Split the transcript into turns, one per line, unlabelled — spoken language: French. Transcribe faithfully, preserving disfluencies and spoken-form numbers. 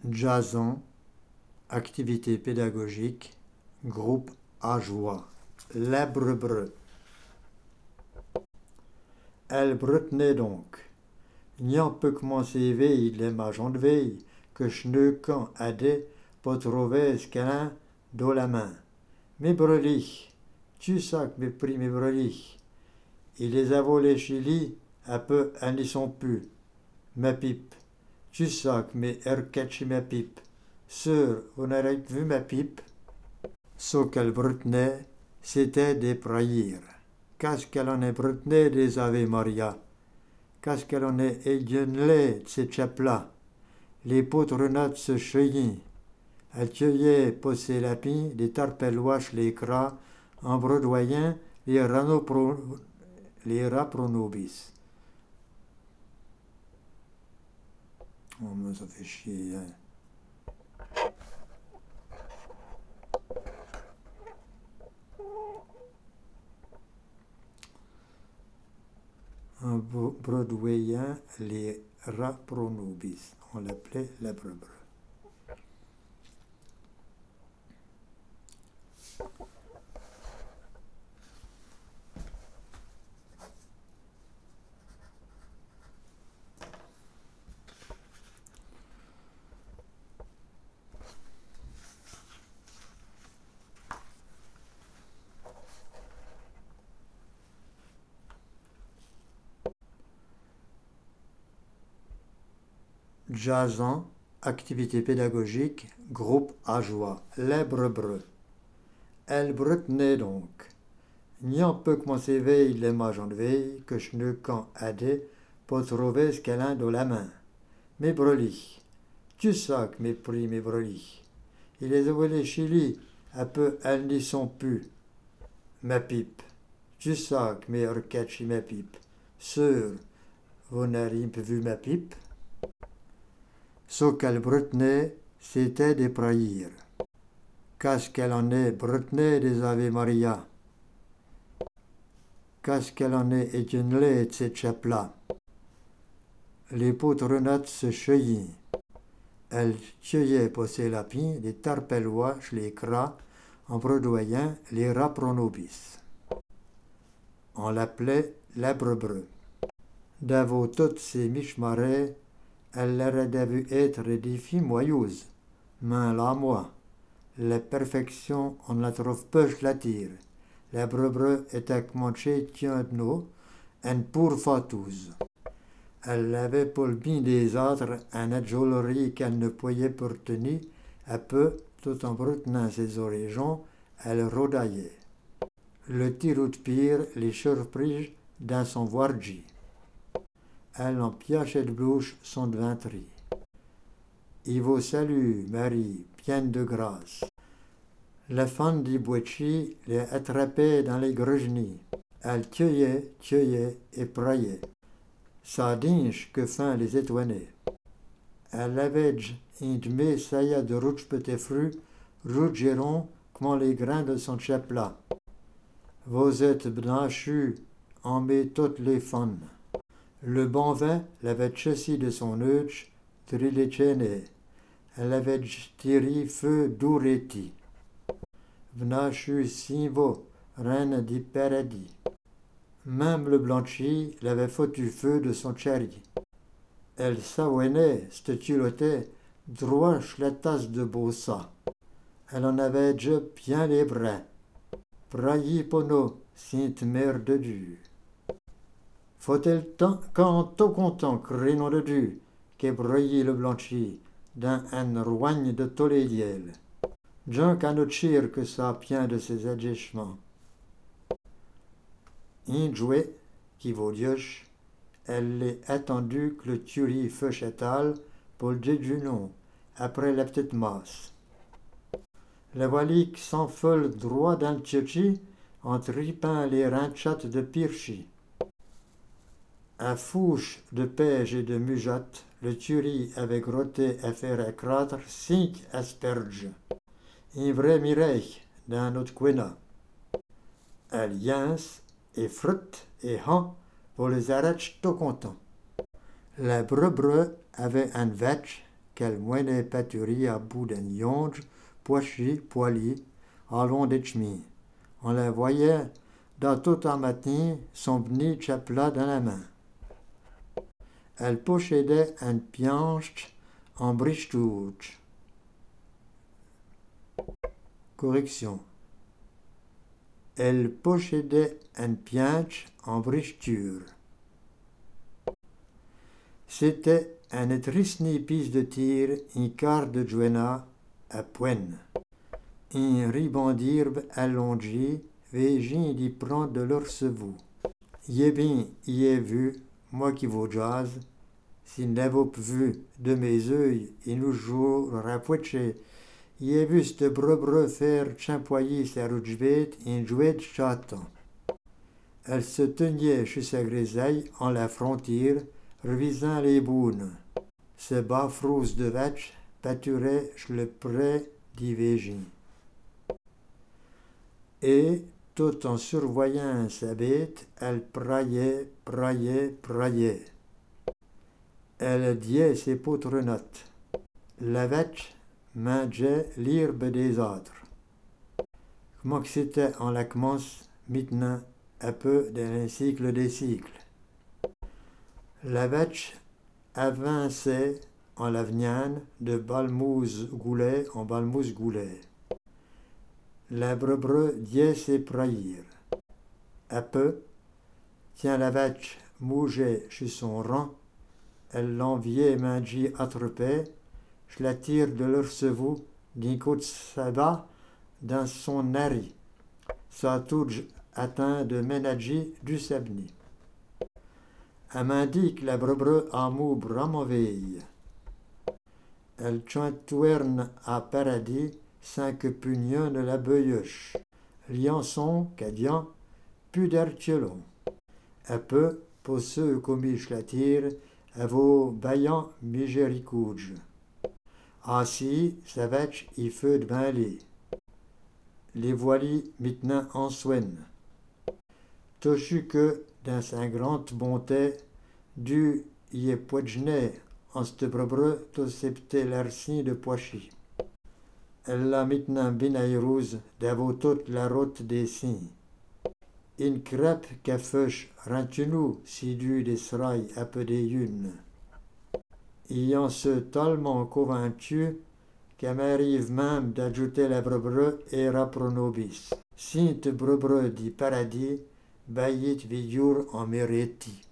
Jason, activité pédagogique, groupe Ajoie, l'Abrebreu. Elle bretenait donc. N'yant peu commencé veille, les magens de veille, que schneuquant adé, pas trouver ce qu'un dans la main. Mes brelis, tu sac mes prix mes brelis. Il les a volés chili, un peu elles n'y sont plus. Ma pipe, tu sac mes erketch ma pipe. Sœur, vous n'avez vu ma pipe? Ce qu'elle bretenait, c'était des praïrs. Qu'est-ce qu'elle en est bretenée des Ave Maria? Qu'est-ce qu'elle en est éguenlée de ces chaplas? Les poutres notes se cheuillent. Elle cueillait possé lapis, des tarpelloches les cras, en brodoyant les ranopro, les rapronobis. Oh, mais ça fait chier, hein. En brodoyant les rapronobis. On l'appelait l'abrebreu. Jason, activité pédagogique, groupe Ajoie, l'Abrebreu. Elle bretenait donc. N'yant peu que mon s'éveille les magens de veille, que je ne quand adé, pour trouver ce qu'elle a dans la main. Mes brelis, tu sac mes prix mes brelis. Il les a volés chili, un peu elles n'y sont plus. Ma pipe, tu sac mes orketch ma pipe. Sœur, vous n'avez pas vu ma pipe? Ce qu'elle bretenait, c'était des praïrs. Qu'est-ce qu'elle en est bretenée des Ave Maria? Qu'est-ce qu'elle en est éguenlée de ces chaplas? Les poutres notes se cheuillent. Elle cueillait possé lapis, des tarpelloches les cras, en brodoyant les rapronobis. On l'appelait l'Abrebreu. D'avant toutes ces michmarets, elle l'aurait dû être des filles moyeuses. Mais là, moi, la perfection, on ne la trouve pas, je la tire. L'Abrebreu était manché tient de nous, une pour fatouse. Elle avait pour le bien des autres un jolerie qu'elle ne pouvait pour tenir, un peu, tout en bretenant ses oreilles, elle rodaillait. Le tirou de pire les surprise dans son voirgi. Elle en piachait de bouche son devinterie. Il vous salue, Marie, pleine de grâce. La femme d'Ibouetchi les attrapait dans les grejnis. Elle cueillait, cueillait et praillait. Sa dinge que fin les étoignait. Elle avait une demi saillat de rouge petits fruits, rougeron comme les grains de son chaplas. Vous êtes blanchus, en met toutes les femmes. Le bon vin l'avait chassis de son œuf, triléchené. Elle avait tiré feu d'ouréti. Vnachu Simvo, reine du paradis. Même le blanchi l'avait foutu feu de son chari. Elle s'aouenait, se culotait, droit la tasse de Bossa. Elle en avait déjà bien les bras. Prailly pono, sainte mère de Dieu. Faut-elle tant, quand au content, crénon de Dieu, qu'est broyé le blanchi, dans un roigne de tolédiel. Jean canochir que ça pient de ses agissements. Un jouet, qui vaut Dieu, elle l'est attendue que le tuerie feuchetal pour le déjeuner, après la petite masse. La valique s'enfole droit dans le tchéchi, en tripant les ranchates de Pirchi. À fouche de pêche et de mujotte, le tuerie avait grotté à faire accroître cinq asperges. Un vrai mireille dans notre quena. Alliance et fruit et han pour les arraches tout contents. La brebreu avait un vetch qu'elle moine pâturie à bout d'un yonge, poichi, poili, à long de chemi. On la voyait dans tout un matin, son petit chapela dans la main. Elle possédait un pianche en brichtouche. Correction. Elle possédait un pianche en brichture. C'était un triste piste de tir, un quart de joena à poigne. Un ruban d'herbe allongé, végin d'y prendre de l'orcevou. Yé bien, y ai vu, moi qui vous jase, si n'avons vu de mes yeux, et nous jouons rapprochés, y ai vu ce brebre faire champoyer sa rougevette un jouet de chaton. Elle se tenait chez sa grisaille en la frontière, revisant les bounes. Ce bas frousse de vache pâturait le près d'Ivégin. Et, tout en survoyant sa bête, elle praillait, praillait, praillait. Elle diait ses poutrenottes. La vache mangeait l'herbe des autres. Comment que c'était en la commence maintenant un peu dans un cycle des cycles. La vache avançait en l'avenir de balmouze-goulet en balmouze-goulet. La brebre diait ses praillir. À peu, tiens la vache mougeait chez son rang, elle l'enviait manger attrapé, je la tire de l'orcevou d'un coup de sabbat dans son nari. Ça tout atteint de ménager du sabni. Elle m'indique la brebre à mou bramoveille. Elle chantouerne à paradis sans que pugnon ne la beuilloche. Liançon, cadian, plus d'artiolon. Un peu, pour ceux comme je la tire, à vos baillants migéricouges. Ainsi, sa vache y feu de bain les voilis maintenant en soigne. Tochu que, dans sa grande bonté, du y est poigené en cette brebre to septé l'arci de poichi. Elle l'a maintenant binairouse d'avo toute la route des signes. Une crêpe qu'a feuche rentunou si du des serailles à peu des yunes. Ayant se tellement convaincu qu'elle m'arrive même d'ajouter la brebre et rapronobis. Sint brebre dit paradis, baillit vigur en mériti.